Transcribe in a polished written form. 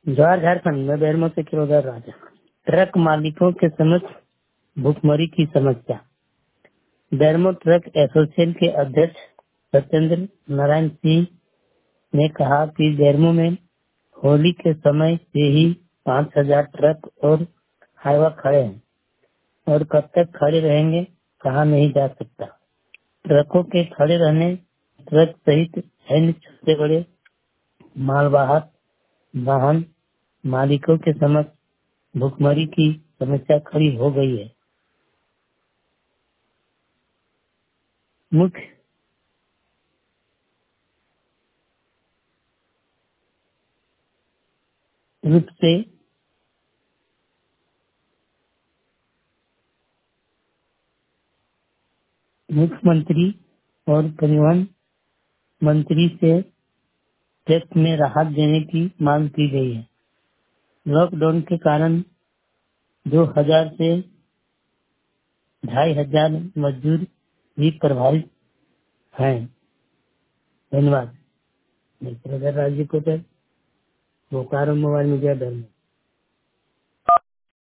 जवाहर झारखंड में बेरमो से किरोदर राजा। ट्रक मालिकों के समक्ष भुखमरी की समस्या। बेरमो ट्रक एसोसिएशन के अध्यक्ष सत्येंद्र नारायण सिंह ने कहा कि बेरमो में होली के समय से ही 5000 ट्रक और हाईवा खड़े हैं और कब तक खड़े रहेंगे कहा नहीं जा सकता। ट्रकों के खड़े रहने ट्रक सहित अन्य छोटे बड़े मालवाहक वाहन मालिकों के समक्ष भुखमरी की समस्या खड़ी हो गई है। मुख्य रूप से मुख्यमंत्री और परिवहन मंत्री से टैक्स में राहत देने की मांग की गई है। लॉकडाउन के कारण 2000 से 2500 मजदूर भी प्रभावित हैं। धन्यवाद। मैं राज्य को बोकारो मोबाइल मीडिया